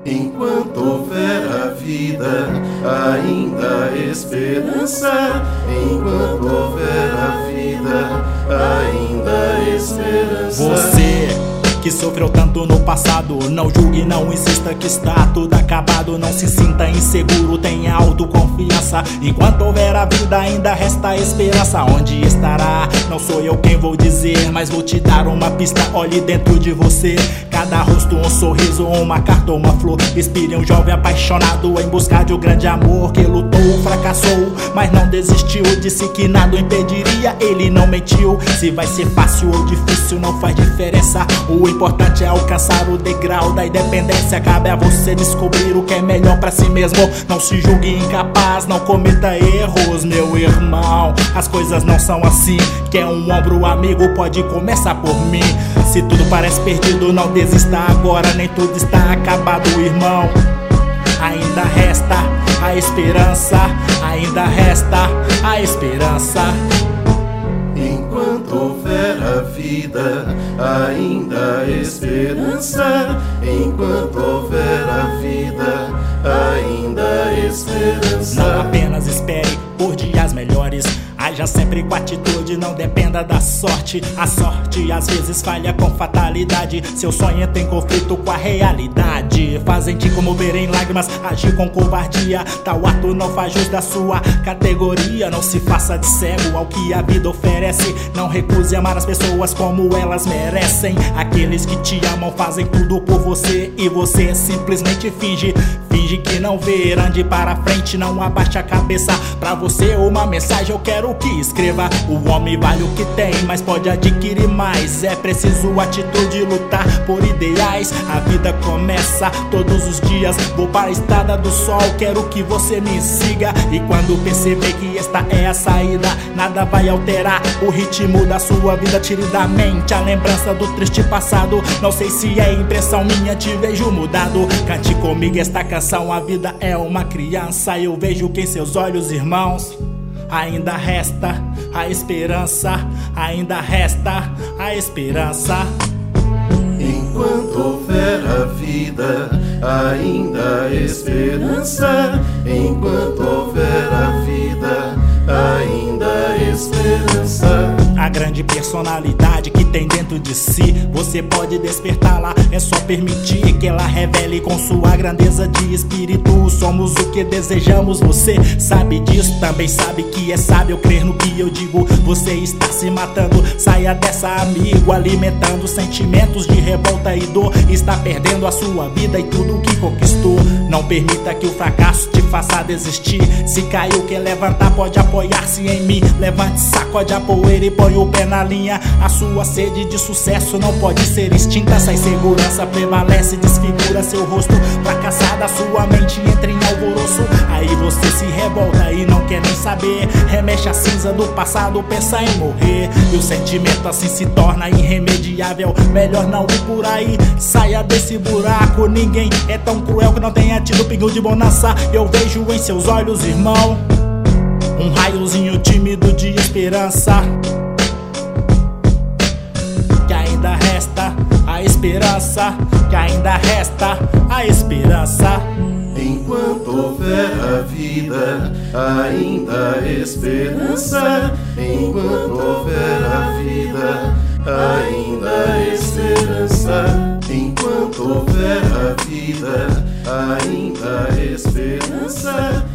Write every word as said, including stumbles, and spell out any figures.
Enquanto houver a vida, ainda há esperança. Enquanto houver a vida, ainda há esperança. Você que sofreu tanto no passado, não julgue, não insista que está tudo acabado. Não se sinta inseguro, tenha autoconfiança. Enquanto houver a vida, ainda resta esperança. Onde estará? Não sou eu quem vou dizer, mas vou te dar uma pista, olhe dentro de você. Cada rosto um sorriso, uma carta ou uma flor. Inspire um jovem apaixonado em busca de um grande amor. Que lutou, fracassou, mas não desistiu. Disse que nada o impediria, ele não mentiu. Se vai ser fácil ou difícil não faz diferença. O importante é alcançar o degrau da independência. Cabe a você descobrir o que é melhor pra si mesmo. Não se julgue incapaz, não cometa erros, meu irmão. As coisas não são assim. Quer um ombro amigo, pode começar por mim. Se tudo parece perdido, não desista agora. Nem tudo está acabado, irmão. Ainda resta a esperança. Ainda resta a esperança. Enquanto houver a vida, ainda há esperança. Enquanto houver a vida, ainda há esperança. Não apenas espere por dias melhores, haja sempre com atitude, não dependa da sorte. A sorte às vezes falha com fatalidade. Seu sonho entra em conflito com a realidade. Fazem te comover em lágrimas, agir com covardia. Tal ato não faz jus da sua categoria. Não se faça de cego ao que a vida oferece. Não recuse amar as pessoas como elas merecem. Aqueles que te amam fazem tudo por você e você simplesmente finge. Finge que não vê, ande para frente, não abaixe a cabeça. Pra você uma mensagem eu quero que escreva: o homem vale o que tem, mas pode adquirir mais. É preciso atitude, lutar por ideais. A vida começa todos os dias. Vou para a estrada do sol, quero que você me siga. E quando perceber que esta é a saída, nada vai alterar o ritmo da sua vida. Tire da mente a lembrança do triste passado. Não sei se é impressão minha, te vejo mudado. Cante comigo esta canção, a vida é uma criança. Eu vejo que em seus olhos, irmãos, ainda resta a esperança. Ainda resta a esperança. Enquanto houver a vida, ainda há esperança. Enquanto houver a vida, ainda há esperança. A grande personalidade que tem dentro de si, você pode despertá-la, é só permitir que ela revele com sua grandeza de espírito. Somos o que desejamos, você sabe disso. Também sabe que é sábio crer no que eu digo. Você está se matando, saia dessa, amigo, alimentando sentimentos de revolta e dor. Está perdendo a sua vida e tudo o que conquistou. Não permita que o fracasso te faça desistir. Se caiu, quer levantar, pode apoiar-se em mim. Levante, sacode a poeira e põe o pé na linha. A sua sede de sucesso não pode ser extinta. Essa insegurança prevalece, desfigura seu rosto. Fracassada sua mente entra em alvoroço. Aí você se revolta e não quer nem saber. Remexe a cinza do passado, pensa em morrer. E o sentimento assim se torna irremediável. Melhor não ir por aí, saia desse buraco. Ninguém é tão cruel que não tenha tido pingo de bonança. Eu vejo em seus olhos, irmão, um raiozinho tímido de esperança. Que ainda resta a esperança. Que ainda resta a esperança. Enquanto houver a vida, ainda há esperança. Enquanto houver a vida, ainda há esperança. Enquanto houver a vida, ainda há esperança.